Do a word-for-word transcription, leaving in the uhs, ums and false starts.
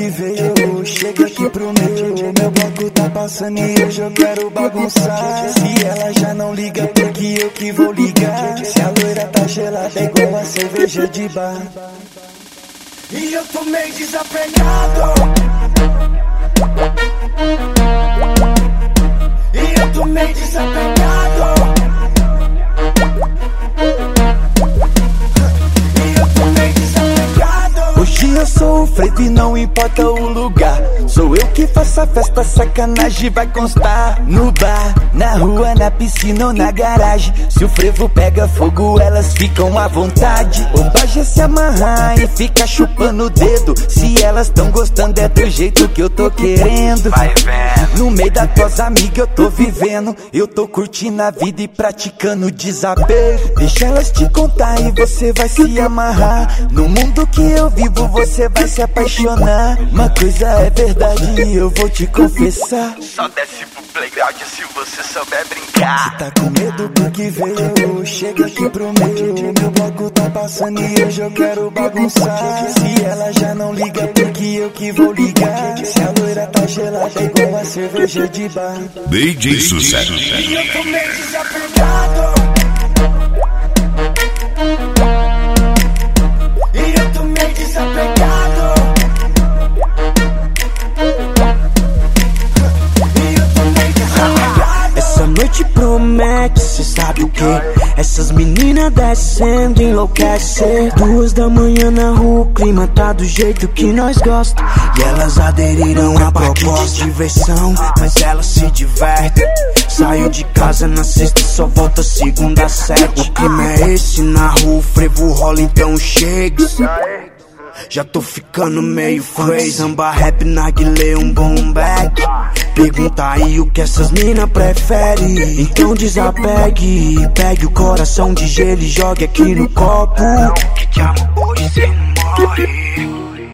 que veio, chega aqui pro meu. Meu bloco tá passando e hoje eu quero bagunçar. Se ela já não liga, porque eu que vou ligar. Se a loira tá gelada é igual a cerveja de bar. E eu tô meio desapegado. E eu tô meio desapegado. Hoje eu sou o frevo e não importa o lugar. Sou eu que faço a festa, sacanagem vai constar. No bar, na rua, na piscina ou na garagem. Se o frevo pega fogo, elas ficam à vontade. Ou baixa se amarrar e fica chupando o dedo. Se elas tão gostando é do jeito que eu tô querendo. Vai vendo. No meio das tuas amigas eu tô vivendo. Eu tô curtindo a vida e praticando desapego. Deixa elas te contar e você vai se amarrar. No mundo que eu vivo você vai se apaixonar. Uma coisa é verdade e eu vou te confessar. Só desce pro playground se você souber brincar. Cê tá com medo porque veio, chega aqui pro meu. Meu bloco tá passando e hoje eu quero bagunçar. Se ela já não liga, porque eu que vou ligar. Se a loira tá gelada é igual a cerveja de bar. D J Sucesso. E eu tô meio desapegado. E eu tô meio desapegado. E eu tô meio desapegado. Essa noite promete, cê sabe o que? Essas meninas descendo, enlouquecer. Duas da manhã na rua, o clima tá do jeito que nós gosta. E elas aderiram à proposta de diversão, mas elas se divertem. Saio de casa na sexta e só volta segunda às sete. O clima é esse na rua, o frevo rola, então chega. Já tô ficando meio crazy. Samba, rap, narguilé, um boom bag. Pergunta aí o que essas mina preferem. Então desapegue, pegue o coração de gelo e jogue aqui no copo. Que te amo, hoje cê não morre.